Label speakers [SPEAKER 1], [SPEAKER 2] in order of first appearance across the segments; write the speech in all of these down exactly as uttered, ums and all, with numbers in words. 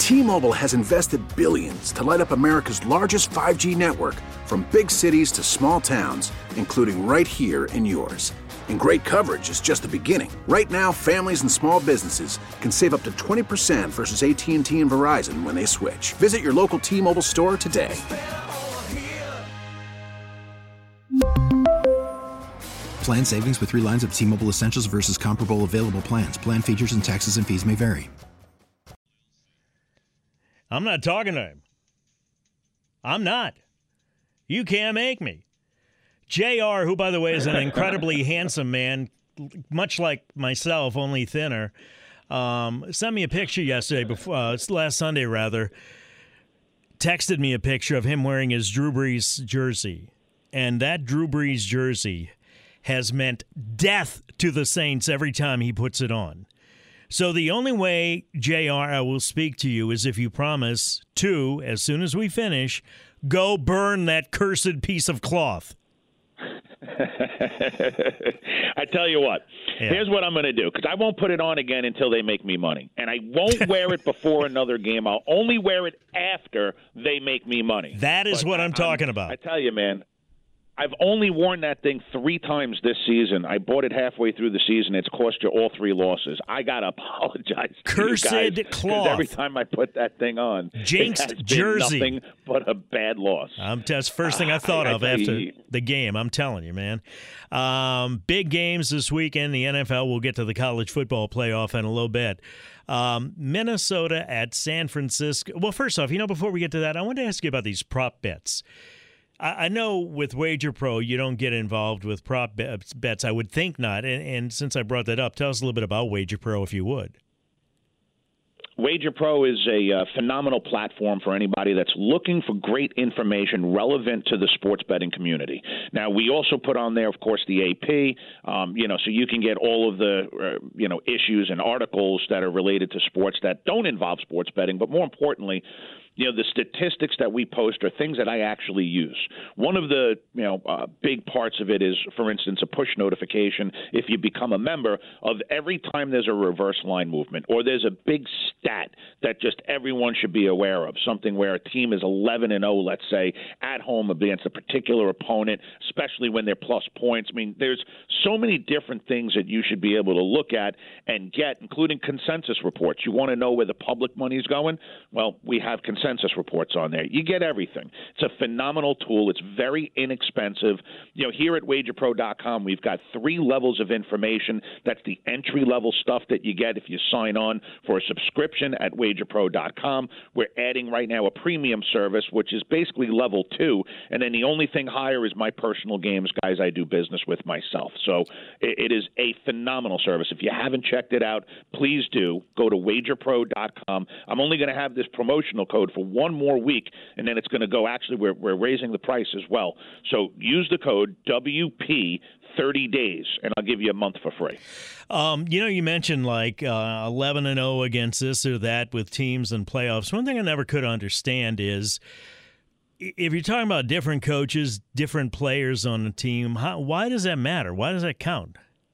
[SPEAKER 1] T-Mobile has invested billions to light up America's largest five G network, from big cities to small towns, including right here in yours. And great coverage is just the beginning. Right now, families and small businesses can save up to twenty percent versus A T and T and Verizon when they switch. Visit your local T-Mobile store today.
[SPEAKER 2] Plan savings with three lines of T-Mobile Essentials versus comparable available plans. Plan features and taxes and fees may vary.
[SPEAKER 3] I'm not talking to him. I'm not. You can't make me. J R, who, by the way, is an incredibly handsome man, much like myself, only thinner, um, sent me a picture yesterday, before uh, last Sunday, rather, texted me a picture of him wearing his Drew Brees jersey. And that Drew Brees jersey has meant death to the Saints every time he puts it on. So the only way, J R, I will speak to you is if you promise to, as soon as we finish, go burn that cursed piece of cloth.
[SPEAKER 4] I tell you what, yeah. Here's what I'm going to do, because I won't put it on again until they make me money. And I won't wear it before another game. I'll only wear it after they make me money.
[SPEAKER 3] That is but what I'm I, talking
[SPEAKER 4] I'm,
[SPEAKER 3] about.
[SPEAKER 4] I tell you, man. I've only worn that thing three times this season. I bought it halfway through the season. It's cost you all three losses. I got to apologize to
[SPEAKER 3] Cursed
[SPEAKER 4] you guys,
[SPEAKER 3] cloth.
[SPEAKER 4] Every time I put that thing on,
[SPEAKER 3] Jinxed
[SPEAKER 4] it has
[SPEAKER 3] jersey.
[SPEAKER 4] Been nothing but a bad loss.
[SPEAKER 3] Um, that's the first thing I thought uh, I, of I after
[SPEAKER 4] you.
[SPEAKER 3] the game. I'm telling you, man. Um, big games this weekend. The N F L. We'll get to the college football playoff in a little bit. Um, Minnesota at San Francisco. Well, first off, you know, before we get to that, I wanted to ask you about these prop bets. I know with Wager Pro, you don't get involved with prop bets. I would think not. And, and since I brought that up, tell us a little bit about Wager Pro, if you would.
[SPEAKER 4] Wager Pro is a uh, phenomenal platform for anybody that's looking for great information relevant to the sports betting community. Now, we also put on there, of course, the A P, um, you know, so you can get all of the, uh, you know, issues and articles that are related to sports that don't involve sports betting, but more importantly, you know, the statistics that we post are things that I actually use. One of the, you know, uh, big parts of it is, for instance, a push notification if you become a member of every time there's a reverse line movement or there's a big stat that just everyone should be aware of, something where a team is eleven and oh, let's say, at home against a particular opponent, especially when they're plus points. I mean, there's so many different things that you should be able to look at and get, including consensus reports. You want to know where the public money is going? Well, we have consensus reports on there. You get everything. It's a phenomenal tool. It's very inexpensive. You know, here at wager pro dot com, we've got three levels of information. That's the entry-level stuff that you get if you sign on for a subscription at wager pro dot com. We're adding right now a premium service, which is basically level two, and then the only thing higher is my personal games, guys I do business with myself. So it, it is a phenomenal service. If you haven't checked it out, please do. Go to wager pro dot com. I'm only going to have this promotional code for one more week, and then it's going to go. Actually, we're, we're raising the price as well. So use the code W P thirty days, and I'll give you a month for free.
[SPEAKER 3] Um, you know, you mentioned like uh, eleven and oh against this or that with teams and playoffs. One thing I never could understand is if you're talking about different coaches, different players on a team, how, why does that matter? Why does that count?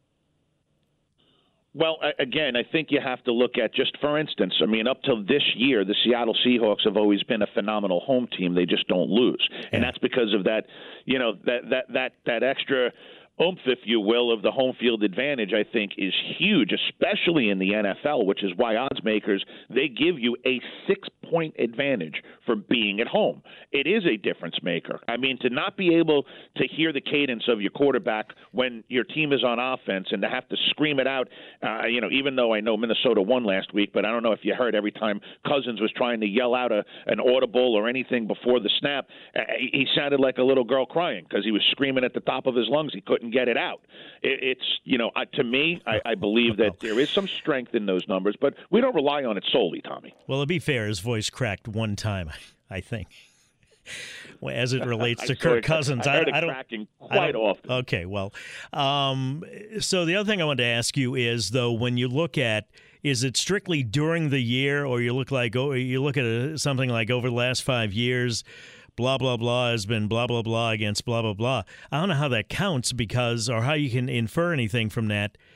[SPEAKER 4] Well, again, I think you have to look at, just for instance, I mean, up till this year, the Seattle Seahawks have always been a phenomenal home team. They just don't lose. Yeah. And that's because of that, you know, that that that that extra oomph, if you will, of the home field advantage, I think, is huge, especially in the N F L, which is why odds makers, they give you a six-point advantage for being at home. It is a difference maker. I mean, to not be able to hear the cadence of your quarterback when your team is on offense and to have to scream it out, uh, you know, even though I know Minnesota won last week, but I don't know if you heard every time Cousins was trying to yell out a, an audible or anything before the snap, uh, he sounded like a little girl crying because he was screaming at the top of his lungs. He couldn't get it out. It, it's, you know, uh, to me, I, I believe that there is some strength in those numbers, but we don't rely on it solely, Tommy.
[SPEAKER 3] Well, to be fair, his voice cracked one time, I think, as it relates to Kirk Cousins.
[SPEAKER 4] I heard
[SPEAKER 3] I,
[SPEAKER 4] it
[SPEAKER 3] I don't,
[SPEAKER 4] cracking quite
[SPEAKER 3] I don't,
[SPEAKER 4] often.
[SPEAKER 3] Okay, well, um, so the other thing I wanted to ask you is, though, when you look at, is it strictly during the year, or you look like, oh, you look at a, something like over the last five years, blah, blah, blah has been blah, blah, blah against blah, blah, blah. I don't know how that counts because, or how you can infer anything from that,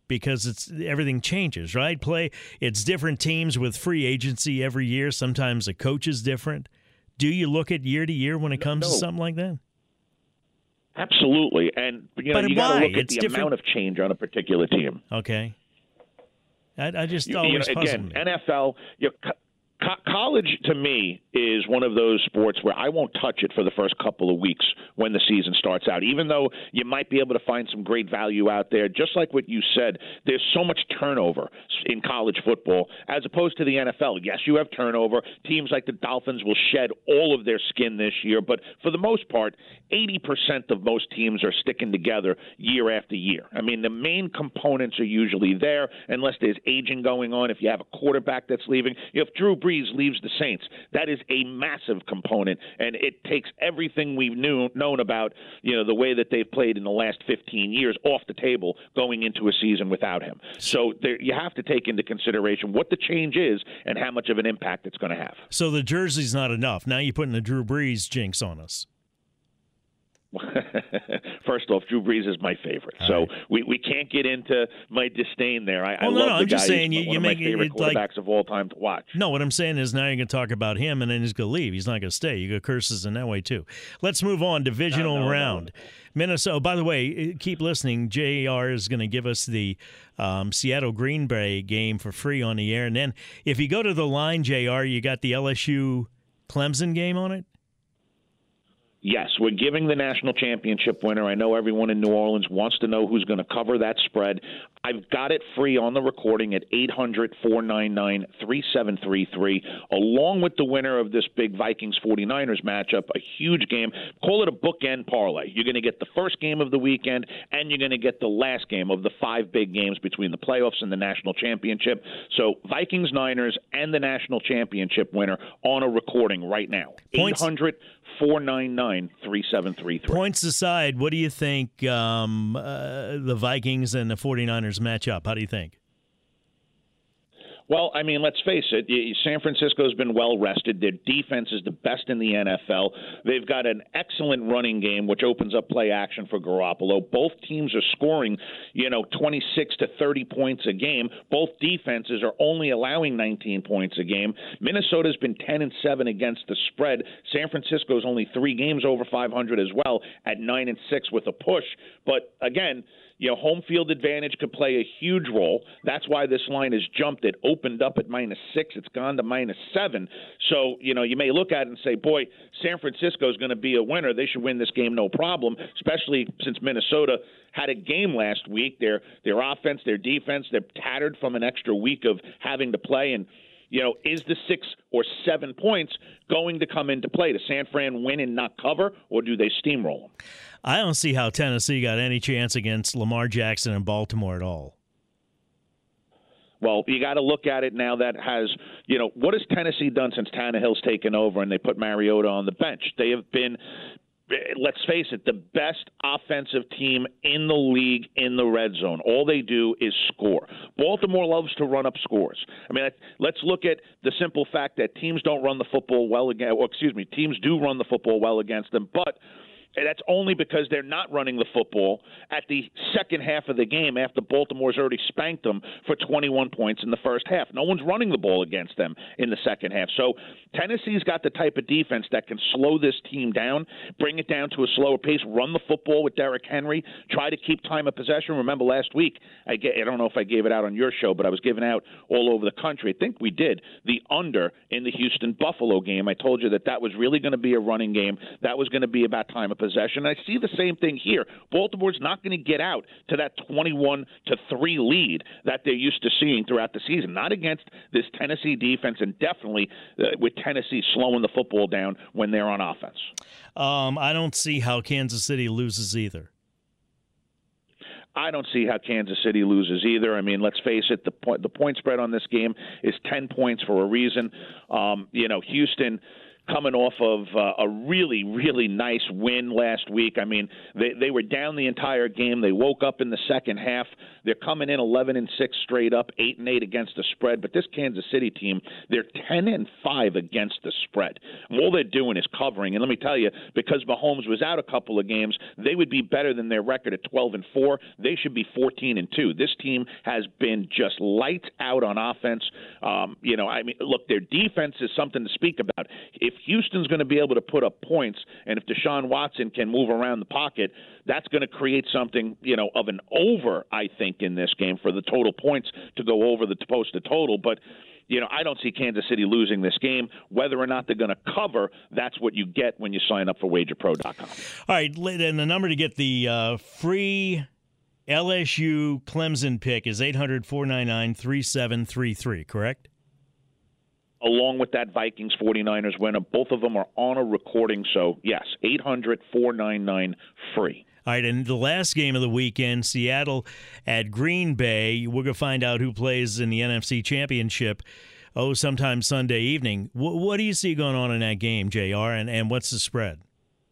[SPEAKER 3] because it's everything changes, right? Play it's different teams with free agency every year. Sometimes the coach is different. Do you look at year to year when it comes
[SPEAKER 4] no.
[SPEAKER 3] to something like that?
[SPEAKER 4] Absolutely, and you know
[SPEAKER 3] but
[SPEAKER 4] you got to look at
[SPEAKER 3] it's
[SPEAKER 4] the
[SPEAKER 3] different.
[SPEAKER 4] amount of change on a particular team.
[SPEAKER 3] Okay, I, I just
[SPEAKER 4] you,
[SPEAKER 3] always
[SPEAKER 4] you know,
[SPEAKER 3] puzzle
[SPEAKER 4] again,
[SPEAKER 3] me.
[SPEAKER 4] N F L. You know, co- college to me is one of those sports where I won't touch it for the first couple of weeks when the season starts out, even though you might be able to find some great value out there. Just like what you said, there's so much turnover in college football as opposed to the N F L. Yes, you have turnover. Teams like the Dolphins will shed all of their skin this year, but for the most part, eighty percent of most teams are sticking together year after year. I mean, the main components are usually there unless there's aging going on. If you have a quarterback that's leaving, if Drew Brees leaves the Saints, that is a massive component, and it takes everything we've knew, known about, you know, the way that they've played in the last fifteen years off the table going into a season without him. So there, you have to take into consideration what the change is and how much of an impact it's going to have.
[SPEAKER 3] So the jersey's not enough. Now you're putting the Drew Brees jinx on us.
[SPEAKER 4] First off, Drew Brees is my favorite, All so right. we, we can't get into my disdain there. I,
[SPEAKER 3] well,
[SPEAKER 4] I
[SPEAKER 3] no,
[SPEAKER 4] love
[SPEAKER 3] no,
[SPEAKER 4] the
[SPEAKER 3] I'm
[SPEAKER 4] guy.
[SPEAKER 3] just saying
[SPEAKER 4] He's
[SPEAKER 3] you,
[SPEAKER 4] one
[SPEAKER 3] you
[SPEAKER 4] of
[SPEAKER 3] make
[SPEAKER 4] my favorite
[SPEAKER 3] it
[SPEAKER 4] quarterbacks
[SPEAKER 3] like,
[SPEAKER 4] of all time to watch.
[SPEAKER 3] No, what I'm saying is now you're going to talk about him, and then he's going to leave. He's not going to stay. You got curses in that way too. Let's move on. Divisional
[SPEAKER 4] no, no,
[SPEAKER 3] round.
[SPEAKER 4] No.
[SPEAKER 3] Minnesota. Oh, by the way, keep listening. J R is going to give us the um, Seattle Green Bay game for free on the air, and then if you go to the line, J R, you got the L S U Clemson game on it.
[SPEAKER 4] Yes, we're giving the national championship winner. I know everyone in New Orleans wants to know who's going to cover that spread. I've got it free on the recording at eight hundred, four nine nine, three seven three three, along with the winner of this big Vikings forty-niners matchup, a huge game. Call it a bookend parlay. You're going to get the first game of the weekend, and you're going to get the last game of the five big games between the playoffs and the national championship. So Vikings-Niners and the national championship winner on a recording right now.
[SPEAKER 3] Points.
[SPEAKER 4] eight hundred, four nine nine, three seven three three.
[SPEAKER 3] Points aside, what do you think um, uh, the Vikings and the forty-niners match up? How do you think?
[SPEAKER 4] Well, I mean, let's face it. San Francisco's been well rested. Their defense is the best in the N F L. They've got an excellent running game, which opens up play action for Garoppolo. Both teams are scoring, you know, twenty-six to thirty points a game. Both defenses are only allowing nineteen points a game. Minnesota's been ten and seven against the spread. San Francisco's only three games over five hundred as well at nine and six with a push. But again, you know, home field advantage could play a huge role. That's why this line has jumped. It opened up at minus six. It's gone to minus seven. So, you know, you may look at it and say, boy, San Francisco is going to be a winner. They should win this game no problem, especially since Minnesota had a game last week. Their, their offense, their defense, they're tattered from an extra week of having to play. And, you know, is the six or seven points going to come into play? Does San Fran win and not cover, or do they steamroll them?
[SPEAKER 3] I don't see how Tennessee got any chance against Lamar Jackson in Baltimore at all.
[SPEAKER 4] Well, you got to look at it now that has, you know, what has Tennessee done since Tannehill's taken over and they put Mariota on the bench? They have been, let's face it, the best offensive team in the league in the red zone. All they do is score. Baltimore loves to run up scores. I mean, let's look at the simple fact that teams don't run the football well against, or excuse me, teams do run the football well against them, but and that's only because they're not running the football at the second half of the game after Baltimore's already spanked them for twenty-one points in the first half. No one's running the ball against them in the second half. So Tennessee's got the type of defense that can slow this team down, bring it down to a slower pace, run the football with Derrick Henry, try to keep time of possession. Remember last week, I, get, I don't know if I gave it out on your show, but I was giving out all over the country. I think we did the under in the Houston-Buffalo game. I told you that that was really going to be a running game. That was going to be about time of possession. I see the same thing here. Baltimore's not going to get out to that twenty-one to three lead that they're used to seeing throughout the season. Not against this Tennessee defense, and definitely uh, with Tennessee slowing the football down when they're on offense.
[SPEAKER 3] Um, I don't see how Kansas City loses either.
[SPEAKER 4] I don't see how Kansas City loses either. I mean, let's face it, the point the point spread on this game is ten points for a reason. Um, you know, Houston coming off of uh, a really, really nice win last week. I mean, they, they were down the entire game. They woke up in the second half. They're coming in eleven and six straight up, eight and eight against the spread. But this Kansas City team, they're ten and five against the spread. And all they're doing is covering. And let me tell you, because Mahomes was out a couple of games, they would be better than their record at twelve and four. They should be fourteen and two. This team has been just lights out on offense. Um, you know, I mean, look, their defense is something to speak about. If Houston's going to be able to put up points, and if Deshaun Watson can move around the pocket, that's going to create something, you know, of an over, I think, in this game for the total points to go over the posted total. But, you know, I don't see Kansas City losing this game. Whether or not they're going to cover, that's what you get when you sign up for wager pro dot com.
[SPEAKER 3] All right, and the number to get the uh, free L S U Clemson pick is eight hundred, four nine nine, three seven three three, correct?
[SPEAKER 4] Along with that Vikings forty-niners winner. Both of them are on a recording, so yes, eight hundred, four nine nine, free.
[SPEAKER 3] All right, and the last game of the weekend, Seattle at Green Bay. We're going to find out who plays in the N F C Championship, oh, sometime Sunday evening. W- what do you see going on in that game, J R, and, and what's the spread?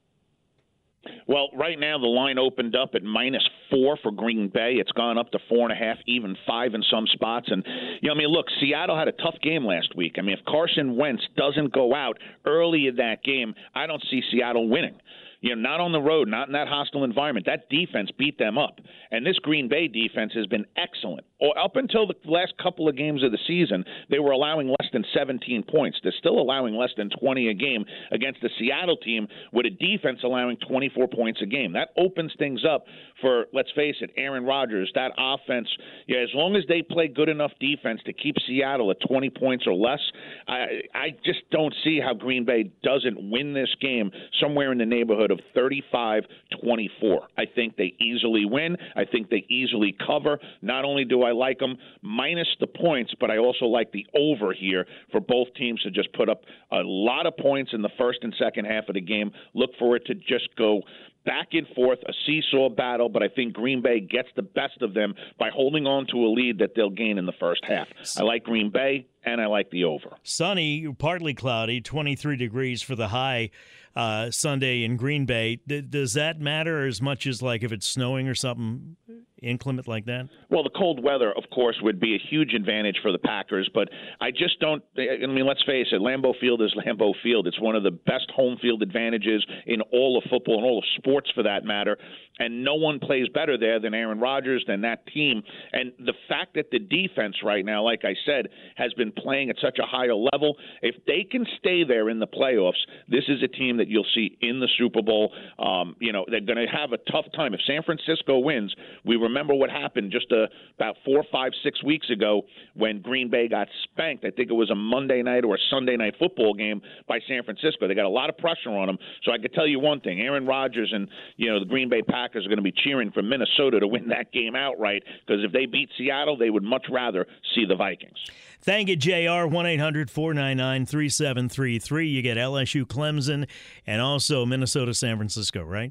[SPEAKER 4] Well, right now the line opened up at minus four for Green Bay. It's gone up to four and a half, even five in some spots. And, you know, I mean, look, Seattle had a tough game last week. I mean, if Carson Wentz doesn't go out early in that game, I don't see Seattle winning. You know, not on the road, not in that hostile environment. That defense beat them up. And this Green Bay defense has been excellent. Or up until the last couple of games of the season, they were allowing less than seventeen points. They're still allowing less than twenty a game against the Seattle team with a defense allowing twenty-four points a game. That opens things up for, let's face it, Aaron Rodgers, that offense. Yeah, as long as they play good enough defense to keep Seattle at twenty points or less, I, I just don't see how Green Bay doesn't win this game somewhere in the neighborhood of thirty-five twenty-four. I think they easily win. I think they easily cover. Not only do I like them minus the points, but I also like the over here for both teams to just put up a lot of points in the first and second half of the game. Look for it to just go back and forth, a seesaw battle, but I think Green Bay gets the best of them by holding on to a lead that they'll gain in the first half. I like Green Bay, and I like the over.
[SPEAKER 3] Sunny, partly cloudy, twenty-three degrees for the high uh, Sunday in Green Bay. D- does that matter as much as, like, if it's snowing or something inclement like that?
[SPEAKER 4] Well, the cold weather, of course, would be a huge advantage for the Packers, but I just don't – I mean, let's face it, Lambeau Field is Lambeau Field. It's one of the best home field advantages in all of football and all of sports for that matter, and no one plays better there than Aaron Rodgers, than that team. And the fact that the defense right now, like I said, has been playing at such a higher level, if they can stay there in the playoffs, this is a team that you'll see in the Super Bowl. Um, you know, they're going to have a tough time. If San Francisco wins, we remember what happened just uh, about four, five, six weeks ago when Green Bay got spanked. I think it was a Monday night or a Sunday night football game by San Francisco. They got a lot of pressure on them. So I could tell you one thing, Aaron Rodgers and, you know, the Green Bay Packers are going to be cheering for Minnesota to win that game outright, because if they beat Seattle, they would much rather see the Vikings.
[SPEAKER 3] Thank you, J R. one eight hundred, four nine nine, three seven three three. You get L S U Clemson and also Minnesota San Francisco, right?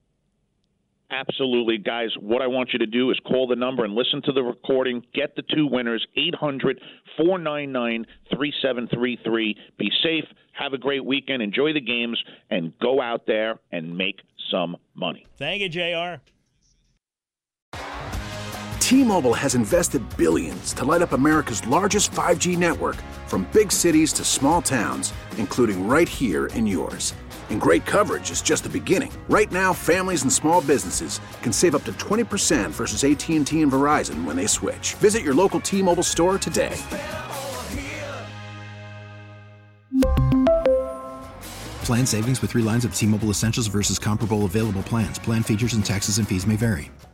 [SPEAKER 4] Absolutely, guys. What I want you to do is call the number and listen to the recording. Get the two winners, eight hundred, four nine nine, three seven three three. Be safe. Have a great weekend. Enjoy the games, and go out there and make some money.
[SPEAKER 3] Thank you, J R.
[SPEAKER 1] T-Mobile has invested billions to light up America's largest five G network, from big cities to small towns, including right here in yours. And great coverage is just the beginning. Right now, families and small businesses can save up to twenty percent versus A T and T and Verizon when they switch. Visit your local T-Mobile store today.
[SPEAKER 2] Plan savings with three lines of T-Mobile Essentials versus comparable available plans. Plan features and taxes and fees may vary.